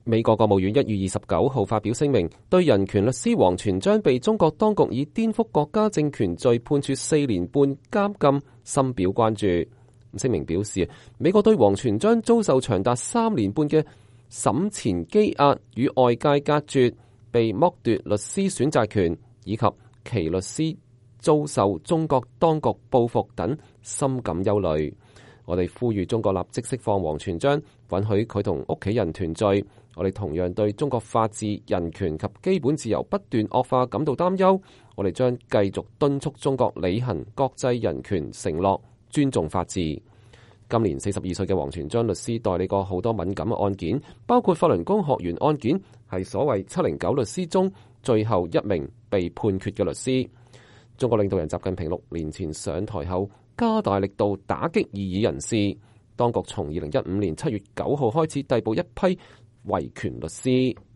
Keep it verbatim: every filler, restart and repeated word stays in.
美國國務院一月二十九號發表聲明，對人權律師王全璋被中國當局以顛覆國家政權罪判處四年半監禁深表關注。聲明表示，美國對王全璋遭受長達三年半嘅審前羈押與外界隔絕，被剝奪律師選擇權，以及其律師遭受中國當局報復等，深感憂慮。我哋呼籲中國立即釋放王全璋，允許佢同屋企人團聚。我哋同樣對中國法治、人權及基本自由不斷惡化感到擔憂。我哋將繼續敦促中國履行國際人權承諾，尊重法治。今年四十二歲嘅王全璋律師代理過好多敏感嘅案件，包括法輪功學員案件，係所謂七零九律師中最後一名被判決嘅律師。中國領導人習近平六年前上台後，加大力度打擊異議人士。當局從二零一五年七月九號開始逮捕一批維權律師。